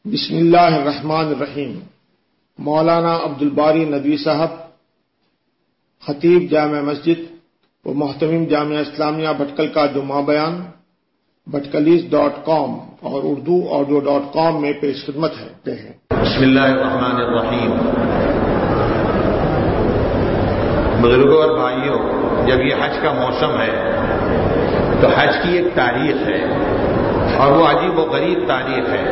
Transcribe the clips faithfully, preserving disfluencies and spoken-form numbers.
بسم اللہ الرحمن الرحیم۔ مولانا عبدالباری ندوی صاحب، خطیب جامع مسجد و محتمم جامعہ اسلامیہ بھٹکل کا جمعہ بیان بھٹکلیز ڈاٹ کام اور اردو آڈیو ڈاٹ کام میں پیش خدمت ہے۔ بسم اللہ الرحمن الرحیم۔ بزرگوں اور بھائیوں، جب یہ حج کا موسم ہے تو حج کی ایک تاریخ ہے اور وہ عجیب و غریب تاریخ ہے۔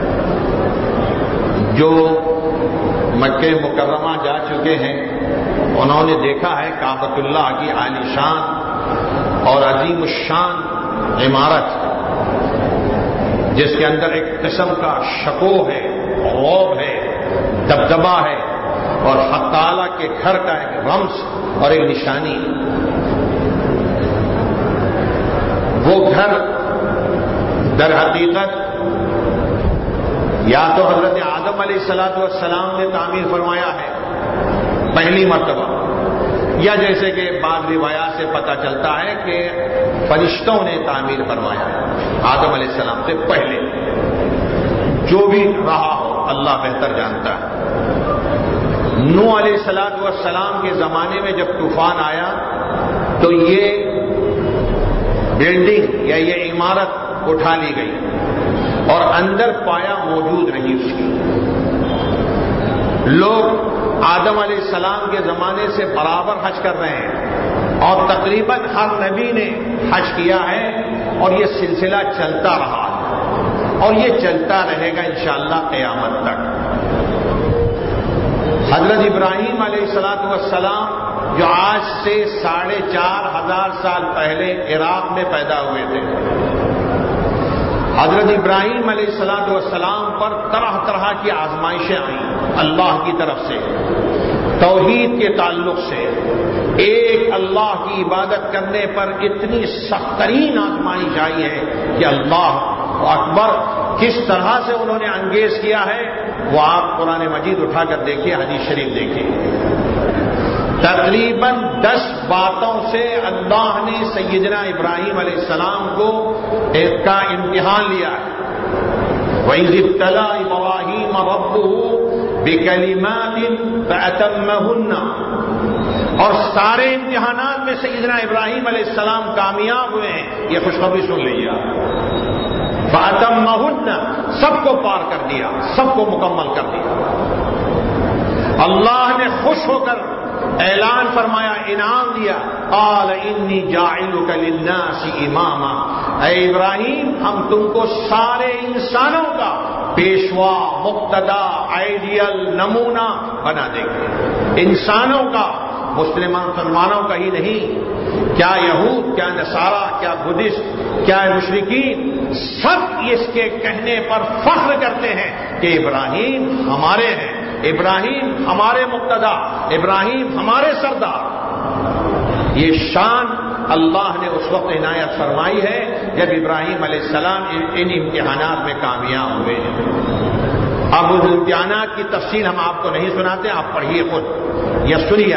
جو مکہ مکرمہ جا چکے ہیں انہوں نے دیکھا ہے کعبۃ اللہ کی عالی شان اور عظیم الشان عمارت، جس کے اندر ایک قسم کا شکوہ ہے، غوب ہے، دبدبہ ہے اور حق تعالی کے گھر کا ایک رمز اور ایک نشانی۔ وہ گھر در حقیقت یا تو حضرت آدم علیہ الصلوۃ والسلام نے تعمیر فرمایا ہے پہلی مرتبہ، یا جیسے کہ بعض روایات سے پتہ چلتا ہے کہ فرشتوں نے تعمیر فرمایا ہے آدم علیہ السلام سے پہلے۔ جو بھی رہا ہو اللہ بہتر جانتا ہے۔ نوح علیہ الصلوۃ والسلام کے زمانے میں جب طوفان آیا تو یہ بلڈنگ یا یہ عمارت اٹھا لی گئی اور اندر پایا موجود رہی اس کی۔ لوگ آدم علیہ السلام کے زمانے سے برابر حج کر رہے ہیں اور تقریباً ہر نبی نے حج کیا ہے اور یہ سلسلہ چلتا رہا ہے اور یہ چلتا رہے گا انشاءاللہ قیامت تک۔ حضرت ابراہیم علیہ الصلوۃ والسلام جو آج سے ساڑھے چار ہزار سال پہلے عراق میں پیدا ہوئے تھے، حضرت ابراہیم علیہ الصلوۃ والسلام پر طرح طرح کی آزمائشیں آئیں اللہ کی طرف سے، توحید کے تعلق سے۔ ایک اللہ کی عبادت کرنے پر اتنی سخت ترین آزمائش آئی ہے کہ اللہ اکبر کس طرح سے انہوں نے انگیز کیا ہے وہ آپ قرآن مجید اٹھا کر دیکھیے، حدیث شریف دیکھیے۔ تقریباً دس باتوں سے اللہ نے سیدنا ابراہیم علیہ السلام کو ایک کا امتحان لیا ہے۔ وَإِذِ ابْتَلَىٰ إِبْرَاهِيمَ رَبُّهُ بِكَلِمَاتٍ فَأَتَمَّهُنَّ، اور سارے امتحانات میں سیدنا ابراہیم علیہ السلام کامیاب ہوئے ہیں۔ یہ خوشخبری سن لیجیے، فَأَتَمَّهُنَّ، سب کو پار کر دیا، سب کو مکمل کر دیا۔ اللہ نے خوش ہو کر اعلان فرمایا، انعام دیا، قال انی جاعلک للناس اماما، اے ابراہیم ہم تم کو سارے انسانوں کا پیشوا، مقتدا، آئیڈیل، نمونہ بنا دیں گے۔ انسانوں کا، مسلمانوں کا ہی نہیں، کیا یہود، کیا نصارہ، کیا بدھسٹ، کیا مشرکین، سب اس کے کہنے پر فخر کرتے ہیں کہ ابراہیم ہمارے ہیں، ابراہیم ہمارے مقتدا، ابراہیم ہمارے سردار۔ یہ شان اللہ نے اس وقت عنایت فرمائی ہے جب ابراہیم علیہ السلام ان امتحانات میں کامیاب ہوئے ہیں۔ اب اس امتحانات کی تفصیل ہم آپ کو نہیں سناتے، آپ پڑھیے خود یا سنیے۔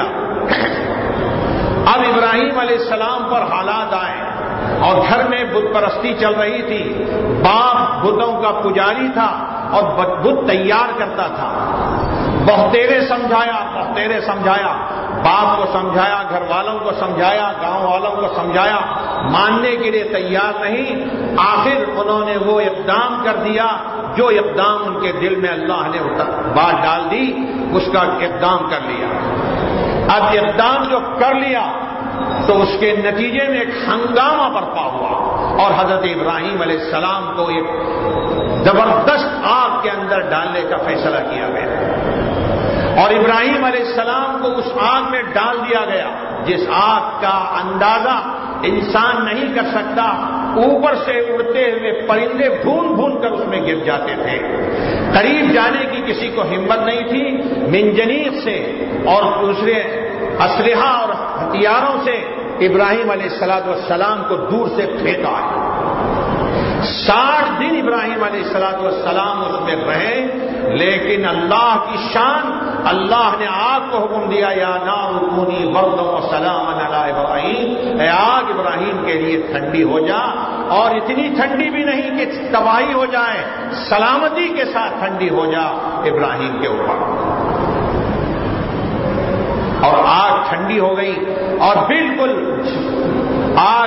اب ابراہیم علیہ السلام پر حالات آئے اور گھر میں بت پرستی چل رہی تھی، باپ بتوں کا پجاری تھا اور بت تیار کرتا تھا۔ بہتیرے سمجھایا بہتیرے سمجھایا باپ کو سمجھایا، گھر والوں کو سمجھایا، گاؤں والوں کو سمجھایا، ماننے کے لیے تیار نہیں۔ آخر انہوں نے وہ اقدام کر دیا جو اقدام ان کے دل میں اللہ نے بات ڈال دی، اس کا اقدام کر لیا۔ اب اقدام جو کر لیا تو اس کے نتیجے میں ایک ہنگامہ برپا ہوا اور حضرت ابراہیم علیہ السلام کو ایک زبردست آگ کے اندر ڈالنے کا فیصلہ کیا گیا اور ابراہیم علیہ السلام کو اس آگ میں ڈال دیا گیا جس آگ کا اندازہ انسان نہیں کر سکتا۔ اوپر سے اڑتے ہوئے پرندے بھون بھون کر اس میں گر جاتے تھے، قریب جانے کی کسی کو ہمت نہیں تھی۔ منجنیق سے اور دوسرے اسلحہ اور ہتھیاروں سے ابراہیم علیہ الصلوۃ والسلام کو دور سے پھینکا۔ ساٹھ دن ابراہیم علیہ الصلوۃ والسلام اس میں رہے، لیکن اللہ کی شان، اللہ نے آگ کو حکم دیا، یا نار کونی بردا و سلاما علی ابراہیم، اے آگ ابراہیم کے لیے ٹھنڈی ہو جا اور اتنی ٹھنڈی بھی نہیں کہ تباہی ہو جائے، سلامتی کے ساتھ ٹھنڈی ہو جا ابراہیم کے اوپر۔ اور آگ ٹھنڈی ہو گئی اور بالکل آگ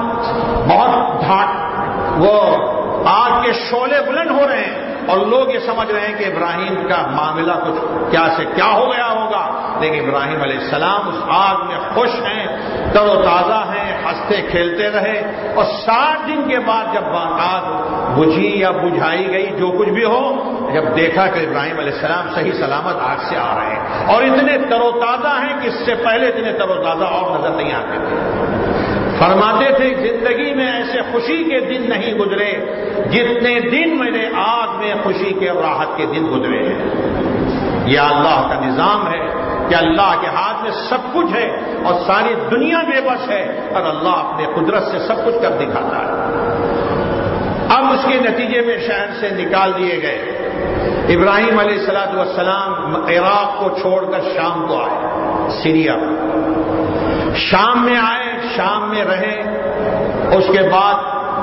بہت دھاک، وہ آگ کے شعلے بلند ہو رہے ہیں اور لوگ یہ سمجھ رہے ہیں کہ ابراہیم کا معاملہ کچھ کیا سے کیا ہو گیا ہوگا، لیکن ابراہیم علیہ السلام اس آگ میں خوش ہیں، تر و تازہ ہیں، ہنستے کھیلتے رہے۔ اور سات دن کے بعد جب آگ بجھی یا بجھائی گئی، جو کچھ بھی ہو، جب دیکھا کہ ابراہیم علیہ السلام صحیح سلامت آگ سے آ رہے ہیں اور اتنے تر و تازہ ہیں کہ اس سے پہلے اتنے تر و تازہ اور نظر نہیں آتے تھے۔ فرماتے تھے زندگی میں ایسے خوشی کے دن نہیں گزرے جتنے دن میرے آگ میں خوشی کے اور راحت کے دن گزرے ہیں۔ یہ اللہ کا نظام ہے کہ اللہ کے ہاتھ میں سب کچھ ہے اور ساری دنیا بے بس ہے، اور اللہ اپنے قدرت سے سب کچھ کر دکھاتا ہے۔ اب اس کے نتیجے میں شہر سے نکال دیے گئے۔ ابراہیم علیہ الصلوۃ والسلام عراق کو چھوڑ کر شام کو آئے، سیریا شام میں آئے، شام میں رہے۔ اس کے بعد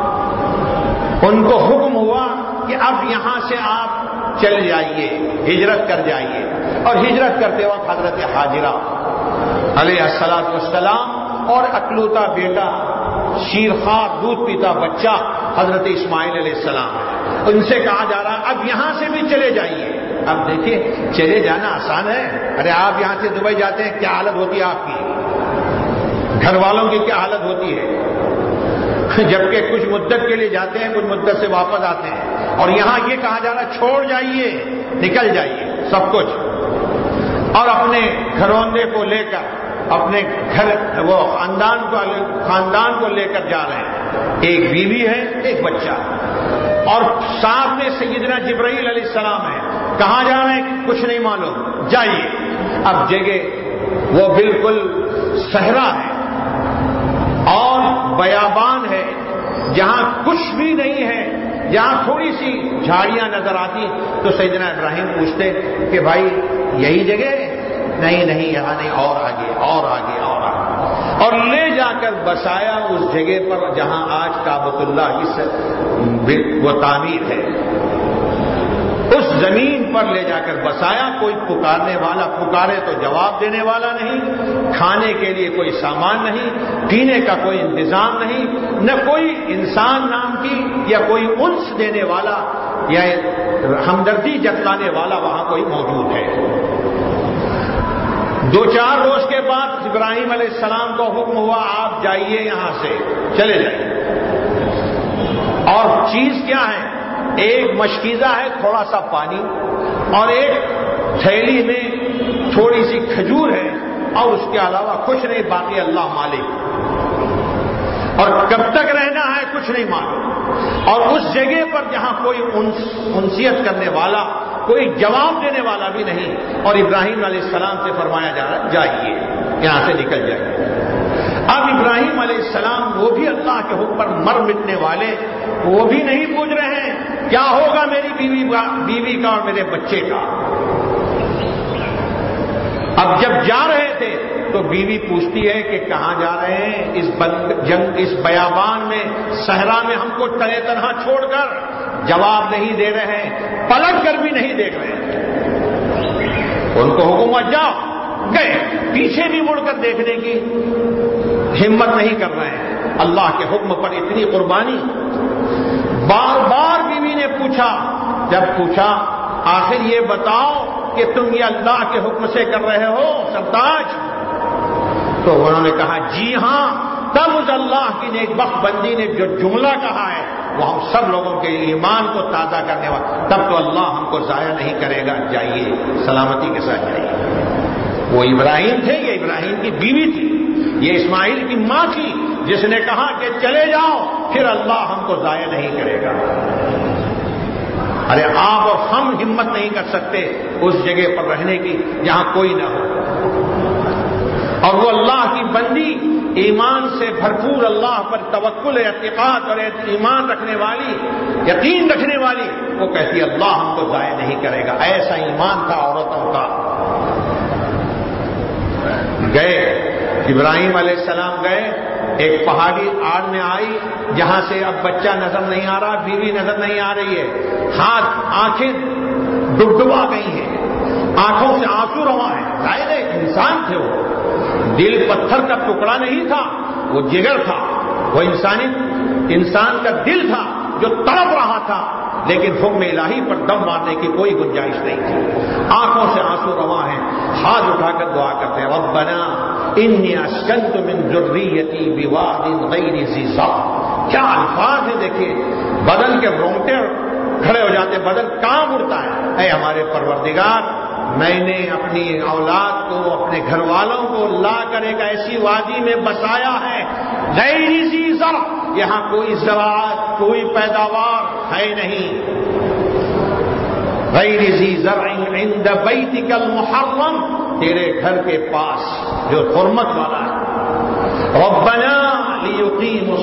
ان کو حکم ہوا کہ اب یہاں سے آپ چل جائیے، ہجرت کر جائیے۔ اور ہجرت کرتے وقت حضرت حاجرہ علیہ الصلوۃ والسلام اور اکلوتا بیٹا، شیرخوار دودھ پیتا بچہ حضرت اسماعیل علیہ السلام، ان سے کہا جا رہا اب یہاں سے بھی چلے جائیے۔ اب دیکھیں چلے جانا آسان ہے، ارے آپ یہاں سے دبئی جاتے ہیں، کیا حالت ہوتی ہے آپ کی، گھر والوں کی کیا حالت ہوتی ہے، جبکہ کچھ مدت کے لیے جاتے ہیں، کچھ مدت سے واپس آتے ہیں، اور یہاں یہ کہا جا رہا چھوڑ جائیے، نکل جائیے سب کچھ، اور اپنے گھروندے کو لے کر، اپنے گھر وہ خاندان کو خاندان کو لے کر جا رہے ہیں، ایک بیوی ہے، ایک بچہ، اور ساتھ میں سیدنا جبرائیل علیہ السلام ہے۔ کہاں جا رہے ہیں کچھ نہیں معلوم، جائیے۔ اب جگہ وہ بالکل صحرا ہے اور بیابان ہے، جہاں کچھ بھی نہیں ہے، جہاں تھوڑی سی جھاڑیاں نظر آتی تو سیدنا ابراہیم پوچھتے کہ بھائی یہی جگہ ہے؟ نہیں نہیں یہاں نہیں، اور آگے اور آگے اور آگے، اور لے جا کر بسایا اس جگہ پر جہاں آج کعبۃ اللہ کی وہ تعمیر ہے، اس زمین پر لے جا کر بسایا۔ کوئی پکارنے والا، پکارے تو جواب دینے والا نہیں، کھانے کے لیے کوئی سامان نہیں، پینے کا کوئی انتظام نہیں، نہ کوئی انسان نام کی یا کوئی انس دینے والا یا ہمدردی جتلانے والا وہاں کوئی موجود ہے۔ دو چار روز کے بعد ابراہیم علیہ السلام کو حکم ہوا آپ جائیے، یہاں سے چلے جائیے۔ اور چیز کیا ہے؟ ایک مشکیزہ ہے، تھوڑا سا پانی، اور ایک تھیلی میں تھوڑی سی کھجور ہے، اور اس کے علاوہ کچھ نہیں، باقی اللہ مالک۔ اور کب تک رہنا ہے کچھ نہیں معلوم، اور اس جگہ پر جہاں کوئی انس انسیت کرنے والا، کوئی جواب دینے والا بھی نہیں، اور ابراہیم علیہ السلام سے فرمایا جا رہا ہے جائیے، یہاں سے نکل جائیے۔ اب ابراہیم علیہ السلام وہ بھی اللہ کے حکم پر مر مٹنے والے، وہ بھی نہیں پوچھ رہے ہیں کیا ہوگا میری بیوی کا بیوی کا اور میرے بچے کا۔ اب جب جا رہے تھے تو بیوی پوچھتی ہے کہ کہاں جا رہے ہیں، اس جنگ اس بیابان میں، صحرا میں ہم کو تنہا تنہا چھوڑ کر؟ جواب نہیں دے رہے ہیں، پلٹ کر بھی نہیں دیکھ رہے ہیں۔ ان کو حکم جاؤ، گئے، پیچھے بھی مڑ کر دیکھنے کی ہمت نہیں کر رہے ہیں۔ اللہ کے حکم پر اتنی قربانی، بار بار بیوی نے پوچھا، جب پوچھا آخر یہ بتاؤ کہ تم یہ اللہ کے حکم سے کر رہے ہو سرتاج؟ تو انہوں نے کہا جی ہاں۔ تب اس اللہ کی نیک بخت بندی نے جو جملہ کہا ہے وہ ہم سب لوگوں کے ایمان کو تازہ کرنے والا، تب تو اللہ ہم کو ضائع نہیں کرے گا، جائیے سلامتی کے ساتھ جائیے۔ وہ ابراہیم تھے، یہ ابراہیم کی بیوی تھی، یہ اسماعیل کی ماں تھی، جس نے کہا کہ چلے جاؤ، پھر اللہ ہم کو ضائع نہیں کرے گا۔ ارے آپ اور ہم ہمت نہیں کر سکتے اس جگہ پر رہنے کی جہاں کوئی نہ ہو، اور وہ اللہ کی بندی ایمان سے بھرپور، اللہ پر توکل، اعتقاد اور ایمان رکھنے والی، یقین رکھنے والی، وہ کہتی اللہ ہم کو ضائع نہیں کرے گا۔ ایسا ایمان تھا عورتوں کا۔ گئے ابراہیم علیہ السلام گئے ایک پہاڑی آڑ میں آئی جہاں سے اب بچہ نظر نہیں آ رہا، بیوی نظر نہیں آ رہی ہے، ہاتھ آنکھیں ڈبڈبا گئی ہیں، آنکھوں سے آنسو رواں ہیں۔ ظاہر ہے انسان تھے، وہ دل پتھر کا ٹکڑا نہیں تھا، وہ جگر تھا، وہ انسانی انسان کا دل تھا جو تڑپ رہا تھا، لیکن حکم الہی پر دم مارنے کی کوئی گنجائش نہیں تھی۔ آنکھوں سے آنسو رواں ہیں، ہاتھ اٹھا کر دعا کرتے ہیں، ربنا انی اسکنت من ذریتی بواد غیر ذی زرع۔ کیا الفاظ ہیں دیکھیے، بدن کے رونگٹے کھڑے ہو جاتے، بدن کام اڑتا ہے۔ اے ہمارے پروردگار، میں نے اپنی اولاد کو، اپنے گھر والوں کو لا کر ایک ایسی وادی میں بسایا ہے غیر ذی زرع، یہاں کوئی زراعت، کوئی پیداوار ہے نہیں، غیر ذی زرع عند بیتک المحرم، تیرے گھر کے پاس جو حرمت والا ہے۔ ربنا لیقیموا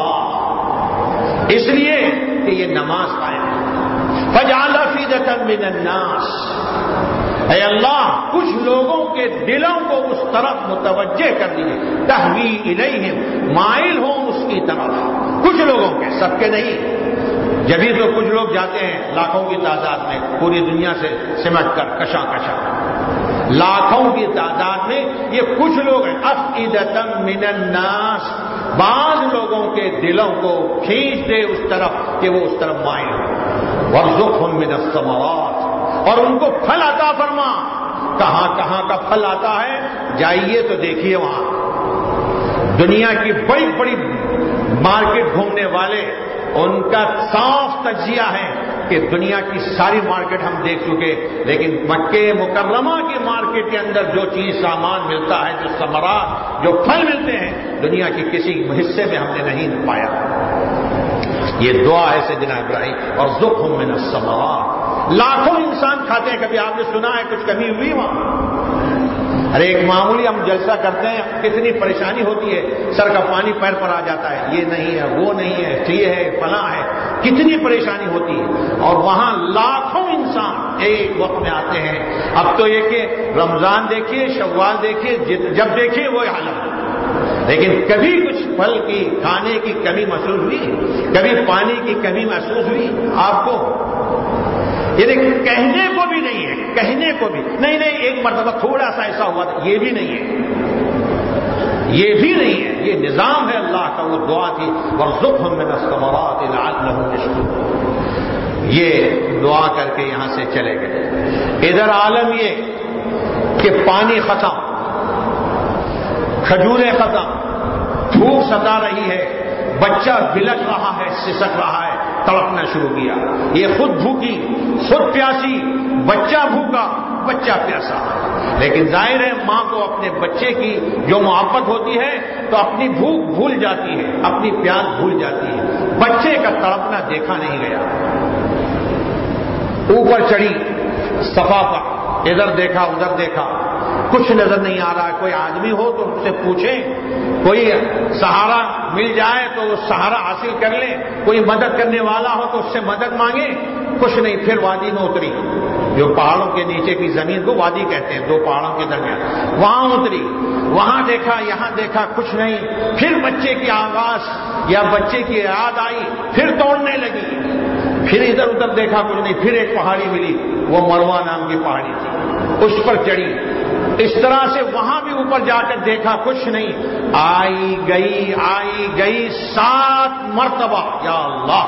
الصلاۃ، اس لیے کہ یہ نماز قائم ہے۔ فاجعل افئدۃ من الناس، اے اللہ کچھ لوگوں کے دلوں کو اس طرف متوجہ کر دیجیے، تہوی الیہم، مائل ہوں اس کی طرف، کچھ لوگوں کے، سب کے نہیں۔ جبھی تو کچھ لوگ جاتے ہیں لاکھوں کی تعداد میں پوری دنیا سے سمٹ کر کشاں کشاں، لاکھوں کی تعداد میں یہ کچھ لوگ ہیں۔ افئدۃ من الناس، بعض لوگوں کے دلوں کو کھینچ دے اس طرف کہ وہ اس طرف مائل ہوں۔ وارزقھم من الثمرات، اور ان کو پھل عطا فرما۔ کہاں کہاں کا پھل آتا ہے، جائیے تو دیکھیے، وہاں دنیا کی بڑی بڑی مارکیٹ گھومنے والے، ان کا صاف تجزیہ ہے کہ دنیا کی ساری مارکیٹ ہم دیکھ چکے، لیکن مکہ مکرمہ کی مارکیٹ کے اندر جو چیز سامان ملتا ہے، جو ثمرات، جو پھل ملتے ہیں، دنیا کی کسی حصے میں ہم نے نہیں پایا۔ یہ دعا ہے سیدنا ابراہیم، اور ذقھم من الثمرات، لاکھوں انسان کھاتے ہیں، کبھی آپ نے سنا ہے کچھ کمی ہوئی وہاں؟ ارے ایک معمولی ہم جلسہ کرتے ہیں، کتنی پریشانی ہوتی ہے، سر کا پانی پیر پر آ جاتا ہے، یہ نہیں ہے، وہ نہیں ہے، یہ ہے، فلاں ہے، کتنی پریشانی ہوتی ہے، اور وہاں لاکھوں انسان ایک وقت میں آتے ہیں۔ اب تو یہ کہ رمضان دیکھیے، شوال دیکھیے، جب دیکھیے وہ حالت، لیکن کبھی کچھ پھل کی کھانے کی کمی محسوس ہوئی، کبھی پانی کی کمی محسوس ہوئی آپ کو؟ یہ کہنے کو بھی نہیں ہے، کہنے کو بھی نہیں، نہیں ایک مرتبہ تھوڑا سا ایسا ہوا تھا، یہ بھی نہیں ہے، یہ بھی نہیں ہے، یہ نظام ہے اللہ کا۔ وہ دعا تھی، وارزقھم من الثمرات لعلہم یشکرون، یہ دعا کر کے یہاں سے چلے گئے۔ ادھر عالم یہ کہ پانی ختم، کھجوریں ختم، بھوک ستا رہی ہے، بچہ بلک رہا ہے، سسک رہا ہے، تڑپنا شروع کیا، یہ خود بھوکی، خود پیاسی، بچہ بھوکا، بچہ پیاسا۔ لیکن ظاہر ہے ماں کو اپنے بچے کی جو محبت ہوتی ہے تو اپنی بھوک بھول جاتی ہے، اپنی پیاس بھول جاتی ہے، بچے کا تڑپنا دیکھا نہیں گیا۔ اوپر چڑھی صفا پر، ادھر دیکھا ادھر دیکھا، کچھ نظر نہیں آ رہا ہے۔ کوئی آدمی ہو تو اس سے پوچھیں، کوئی سہارا مل جائے تو وہ سہارا حاصل کر لیں، کوئی مدد کرنے والا ہو تو اس سے مدد مانگے، کچھ نہیں۔ پھر وادی میں اتری، جو پہاڑوں کے نیچے کی زمین کو وادی کہتے ہیں، دو پہاڑوں کے درمیان، وہاں اتری، وہاں دیکھا، یہاں دیکھا، کچھ نہیں۔ پھر بچے کی آواز یا بچے کی یاد آئی، پھر توڑنے لگی، پھر ادھر ادھر دیکھا، کچھ نہیں۔ پھر ایک پہاڑی ملی، وہ مروا نام کی پہاڑی تھی، اس پر چڑھی۔ اس طرح سے وہاں بھی اوپر جا کر دیکھا، کچھ نہیں۔ آئی گئی آئی گئی سات مرتبہ، یا اللہ!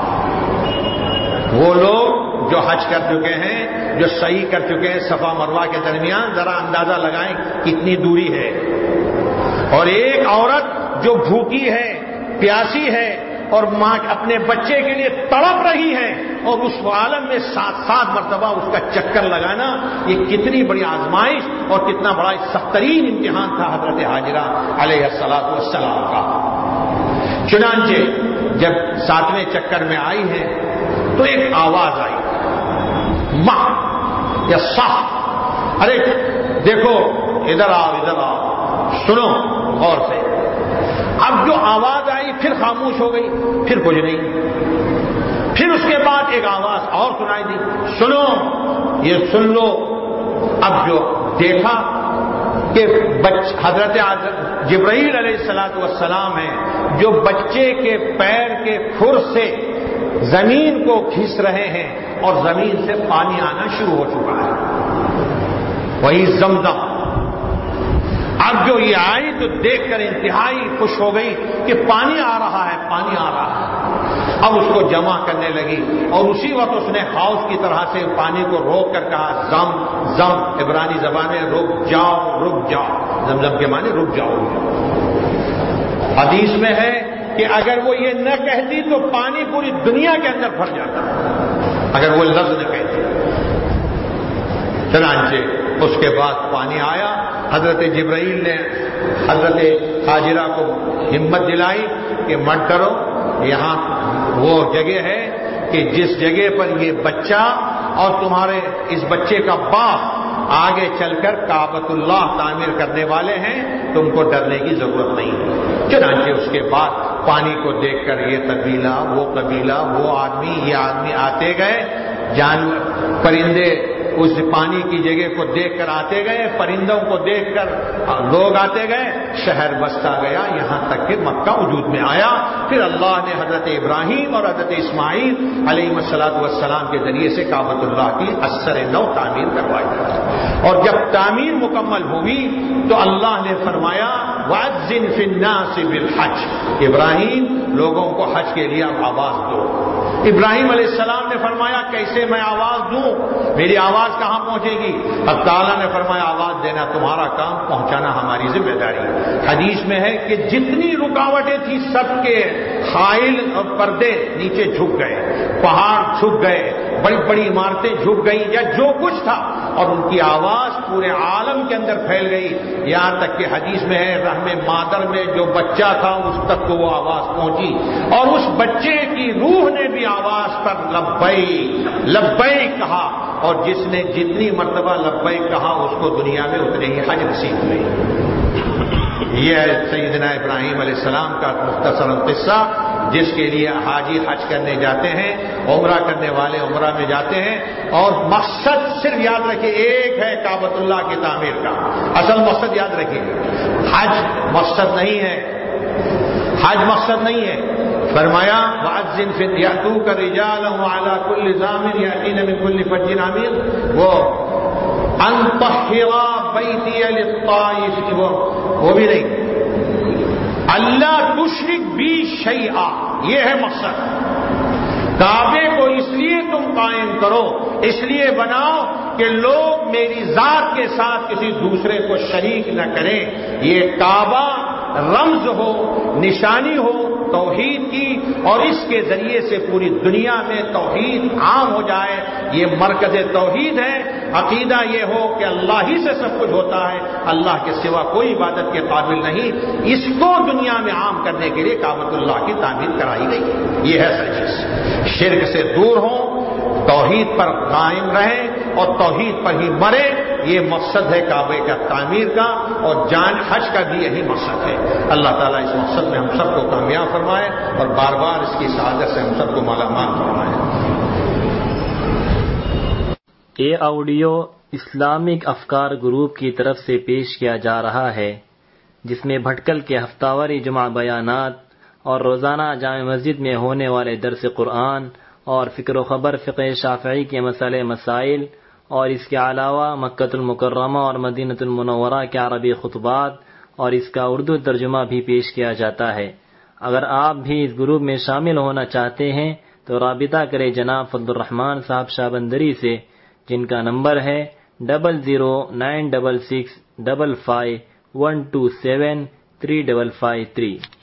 وہ لوگ جو حج کر چکے ہیں، جو سعی کر چکے ہیں صفا مروہ کے درمیان، ذرا اندازہ لگائیں کتنی دوری ہے۔ اور ایک عورت جو بھوکی ہے، پیاسی ہے، اور ماں اپنے بچے کے لیے تڑپ رہی ہے، اور اس عالم میں سات سات مرتبہ اس کا چکر لگانا، یہ کتنی بڑی آزمائش اور کتنا بڑا سخت ترین امتحان تھا حضرت حاجرہ علیہ الصلوۃ والسلام کا۔ چنانچہ جب ساتویں چکر میں آئی ہے تو ایک آواز آئی، ماں یا صاح، ارے دیکھو ادھر آؤ ادھر آؤ، سنو غور سے۔ اب جو آواز آئی پھر خاموش ہو گئی، پھر کچھ نہیں۔ پھر اس کے بعد ایک آواز اور سنائی دی، سنو یہ سن لو۔ اب جو دیکھا کہ حضرت جبرائیل علیہ الصلوۃ والسلام ہیں جو بچے کے پیر کے کھر سے زمین کو کھینچ رہے ہیں اور زمین سے پانی آنا شروع ہو چکا ہے، وہی زمزم۔ اب جو یہ آئی تو دیکھ کر انتہائی خوش ہو گئی کہ پانی آ رہا ہے، پانی آ رہا ہے۔ اب اس کو جمع کرنے لگی اور اسی وقت اس نے ہاؤس کی طرح سے پانی کو روک کر کہا زم زم، عبرانی زبان میں رک جاؤ رک جاؤ، زمزم کے معنی رک جاؤ۔ حدیث میں ہے کہ اگر وہ یہ نہ کہتی تو پانی پوری دنیا کے اندر بھر جاتا، اگر وہ لفظ نہ کہتی۔ چنانچہ اس کے بعد پانی آیا، حضرت جبرائیل نے حضرت حاجرہ کو ہمت دلائی کہ مت ڈرو، یہاں وہ جگہ ہے کہ جس جگہ پر یہ بچہ اور تمہارے اس بچے کا باپ آگے چل کر کعبۃ اللہ تعمیر کرنے والے ہیں، تم کو ڈرنے کی ضرورت نہیں۔ چنانچہ اس کے بعد پانی کو دیکھ کر یہ قبیلہ وہ قبیلہ وہ آدمی یہ آدمی آتے گئے، جانور پرندے اس پانی کی جگہ کو دیکھ کر آتے گئے، پرندوں کو دیکھ کر لوگ آتے گئے، شہر بستا گیا یہاں تک کہ مکہ وجود میں آیا۔ پھر اللہ نے حضرت ابراہیم اور حضرت اسماعیل علیہ الصلوۃ والسلام کے ذریعے سے کعبۃ اللہ کی اثر نو تعمیر کروائی، اور جب تعمیر مکمل ہوئی تو اللہ نے فرمایا وَأَذِّنْ فِي النَّاسِ بِالْحَجِّ، ابراہیم لوگوں کو حج کے لیے آواز دو۔ ابراہیم علیہ السلام نے فرمایا کیسے میں آواز دوں، میری آواز کہاں پہنچے گی؟ اب تعالیٰ نے فرمایا آواز دینا تمہارا کام، پہنچانا ہماری ذمہ داری۔ حدیث میں ہے کہ جتنی رکاوٹیں تھیں سب کے حائل اور پردے نیچے جھک گئے، پہاڑ جھک گئے، بڑی بڑی عمارتیں جھک گئیں، یا جو کچھ تھا، اور ان کی آواز پورے عالم کے اندر پھیل گئی، یہاں تک کہ حدیث میں ہے رحم مادر میں جو بچہ تھا اس تک کو وہ آواز پہنچی، اور اس بچے کی روح نے بھی آواز پر لبیک لبیک کہا، اور جس نے جتنی مرتبہ لبیک کہا اس کو دنیا میں اتنے ہی حج نصیب ہوئی۔ یہ ہے سیدنا ابراہیم علیہ السلام کا مختصر قصہ، جس کے لیے حاجی حج کرنے جاتے ہیں، عمرہ کرنے والے عمرہ میں جاتے ہیں، اور مقصد صرف یاد رکھیں ایک ہے کعبۃ اللہ کی تعمیر کا، اصل مقصد یاد رکھیں، حج مقصد نہیں ہے، حج مقصد نہیں ہے۔ فرمایا وَأَذِّنْ فِي يَأْتُوكَ رِجَالًا وَعَلَى كُلِّ ضَامِرٍ يَأْتِينَ مِنْ كُلِّ فَجٍّ عَمِيقٍ، وہ أَنْ طَهِّرَ بَيْتِيَ لِلطَّائِفِينَ، وہ بھی نہیں، اللہ تشرک بی شیئا، یہ ہے مقصد۔ کعبے کو اس لیے تم قائم کرو، اس لیے بناؤ کہ لوگ میری ذات کے ساتھ کسی دوسرے کو شریک نہ کریں۔ یہ کعبہ رمز ہو، نشانی ہو توحید کی، اور اس کے ذریعے سے پوری دنیا میں توحید عام ہو جائے۔ یہ مرکز توحید ہے، عقیدہ یہ ہو کہ اللہ ہی سے سب کچھ ہوتا ہے، اللہ کے سوا کوئی عبادت کے قابل نہیں، اس کو دنیا میں عام کرنے کے لیے کعبۃ اللہ کی تعمیر کرائی گئی۔ یہ ہے سچ، شرک سے دور ہوں، توحید پر قائم رہیں اور توحید پر ہی مرے، یہ مقصد ہے کعبے کا تعمیر کا، اور جان حج کا بھی یہی مقصد ہے۔ اللہ تعالیٰ اس مقصد میں ہم سب کو کامیاب فرمائے اور بار بار اس کی سعادت سے ہم سب کو مالا مال فرمائے۔ یہ آڈیو اسلامک افکار گروپ کی طرف سے پیش کیا جا رہا ہے، جس میں بھٹکل کے ہفتہ واری جمعہ بیانات اور روزانہ جامع مسجد میں ہونے والے درس قرآن اور فکر و خبر فقہ شافعی کے مسئلے مسائل، اور اس کے علاوہ مکۃ المکرمہ اور مدینہ المنورہ کے عربی خطبات اور اس کا اردو ترجمہ بھی پیش کیا جاتا ہے۔ اگر آپ بھی اس گروپ میں شامل ہونا چاہتے ہیں تو رابطہ کریں جناب فضل الرحمان صاحب شاہبندری سے، جن کا نمبر ہے double zero nine double six double five one two seven three double five three.